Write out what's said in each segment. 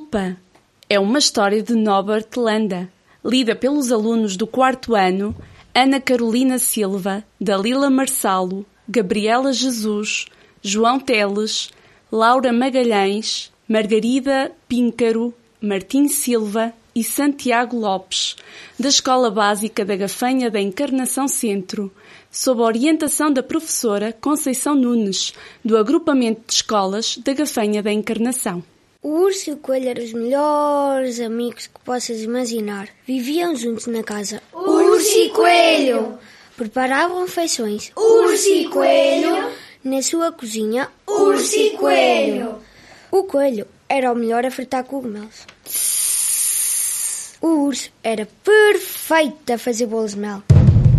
Lupa é uma história de Norbert Landa, lida pelos alunos do 4º ano Ana Carolina Silva, Dalila Marçalo, Gabriela Jesus, João Teles, Laura Magalhães, Margarida Píncaro, Martim Silva e Santiago Lopes, da Escola Básica da Gafanha da Encarnação Centro, sob a orientação da professora Conceição Nunes, do agrupamento de escolas da Gafanha da Encarnação. O urso e o coelho eram os melhores amigos que possas imaginar. Viviam juntos na casa. Urso e coelho! Preparavam refeições. Urso e coelho! Na sua cozinha. Urso e coelho! O coelho era o melhor a fritar cogumelos. O urso era perfeito a fazer bolos de mel.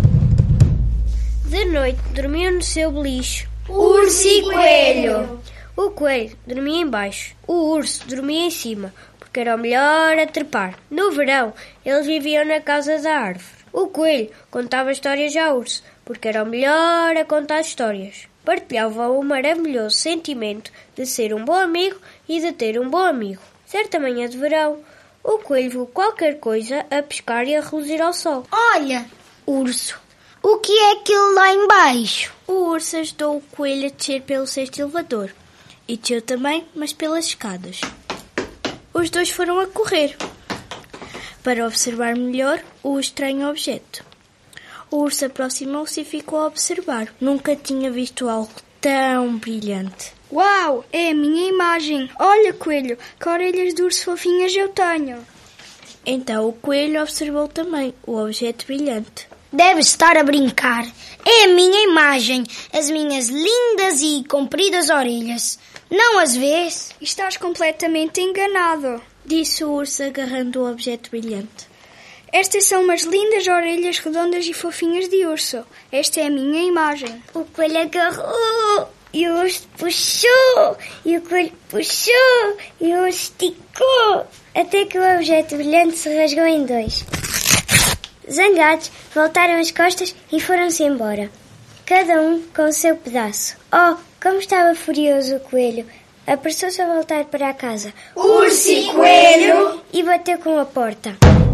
De noite dormiam no seu beliche. Urso e coelho! O coelho dormia embaixo, o urso dormia em cima, porque era o melhor a trepar. No verão, eles viviam na casa da árvore. O coelho contava histórias ao urso, porque era o melhor a contar histórias. Partilhavam o maravilhoso sentimento de ser um bom amigo e de ter um bom amigo. Certa manhã de verão, o coelho viu qualquer coisa a pescar e a reluzir ao sol. Olha, urso, o que é aquilo lá embaixo? O urso ajudou o coelho a descer pelo cesto elevador. E desceu também, mas pelas escadas. Os dois foram a correr para observar melhor o estranho objeto. O urso aproximou-se e ficou a observar. Nunca tinha visto algo tão brilhante. Uau, é a minha imagem. Olha, coelho, que orelhas de urso fofinhas eu tenho. Então o coelho observou também o objeto brilhante. Deve estar a brincar. É a minha imagem, as minhas lindas e compridas orelhas. Não as vês? Estás completamente enganado, disse o urso agarrando o objeto brilhante. Estas são umas lindas orelhas redondas e fofinhas de urso. Esta é a minha imagem. O coelho agarrou e o urso puxou e o coelho puxou e o urso esticou até que o objeto brilhante se rasgou em dois. Zangados, voltaram as costas e foram-se embora, cada um com o seu pedaço. Oh, como estava furioso o coelho! Apressou-se a voltar para a casa. Urso e coelho! E bateu com a porta.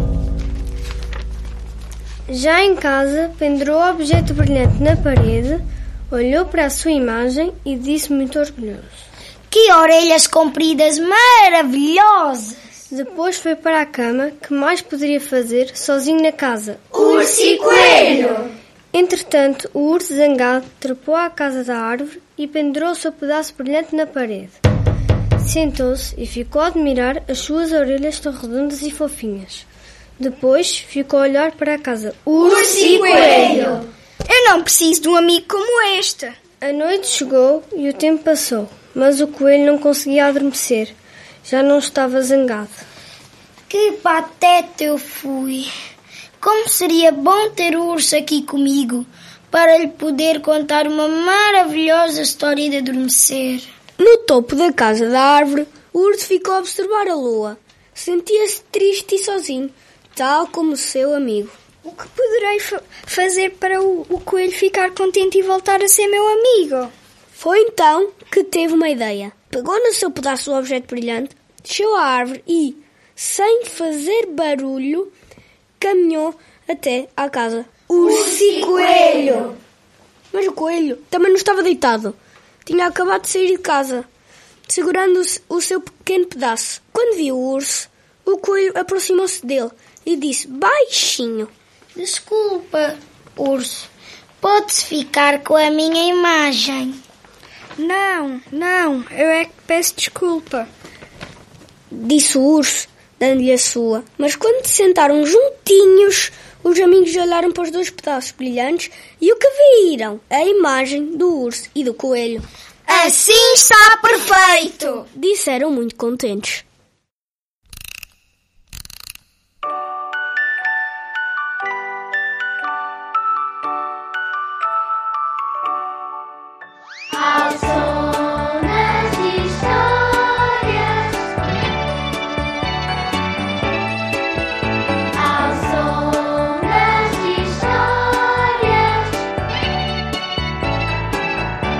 Já em casa, pendurou o objeto brilhante na parede, olhou para a sua imagem e disse muito orgulhoso: Que orelhas compridas maravilhosas! Depois foi para a cama, que mais poderia fazer sozinho na casa. Urso e coelho! Entretanto, o urso zangado trepou à casa da árvore e pendurou o seu pedaço brilhante na parede. Sentou-se e ficou a admirar as suas orelhas tão redondas e fofinhas. Depois ficou a olhar para a casa. Urso e coelho! Eu não preciso de um amigo como este. A noite chegou e o tempo passou, mas o coelho não conseguia adormecer. Já não estava zangado. Que pateta eu fui! Como seria bom ter o urso aqui comigo, para lhe poder contar uma maravilhosa história de adormecer. No topo da casa da árvore, o urso ficou a observar a lua. Sentia-se triste e sozinho, tal como o seu amigo. O que poderei fazer para o coelho ficar contente e voltar a ser meu amigo? Foi então que teve uma ideia. Pegou no seu pedaço do objeto brilhante, desceu à árvore e, sem fazer barulho, caminhou até à casa. Urso e coelho! Mas o coelho também não estava deitado. Tinha acabado de sair de casa, segurando o seu pequeno pedaço. Quando viu o urso, o coelho aproximou-se dele e disse baixinho: Desculpa, urso. Pode-se ficar com a minha imagem? Não, eu é que peço desculpa, disse o urso, dando-lhe a sua. Mas quando se sentaram juntinhos, os amigos olharam para os dois pedaços brilhantes e o que viram? A imagem do urso e do coelho. Assim está perfeito! Disseram muito contentes. Ao som das histórias, ao som das histórias.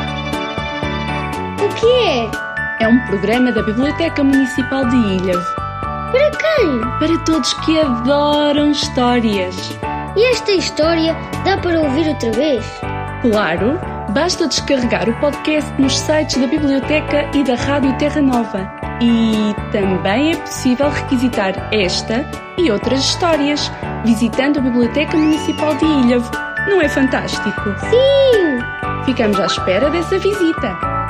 O que é? É um programa da Biblioteca Municipal de Ilhavo. Para quem? Para todos que adoram histórias. E esta história dá para ouvir outra vez? Claro, basta descarregar o podcast nos sites da Biblioteca e da Rádio Terra Nova. E também é possível requisitar esta e outras histórias visitando a Biblioteca Municipal de Ilhavo. Não é fantástico? Sim! Ficamos à espera dessa visita.